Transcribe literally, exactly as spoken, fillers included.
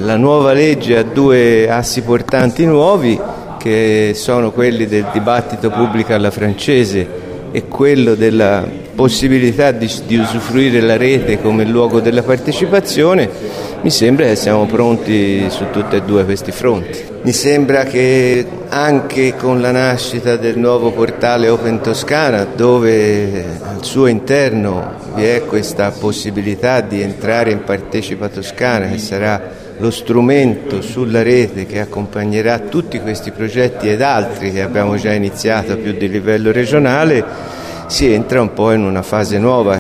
la nuova legge ha due assi portanti nuovi, che sono quelli del dibattito pubblico alla francese e quello della possibilità di, di usufruire la rete come luogo della partecipazione. Mi sembra che siamo pronti su tutti e due questi fronti. Mi sembra che anche con la nascita del nuovo portale Open Toscana, dove al suo interno vi è questa possibilità di entrare in Partecipa Toscana, che sarà lo strumento sulla rete che accompagnerà tutti questi progetti ed altri che abbiamo già iniziato a più di livello regionale, si entra un po' in una fase nuova.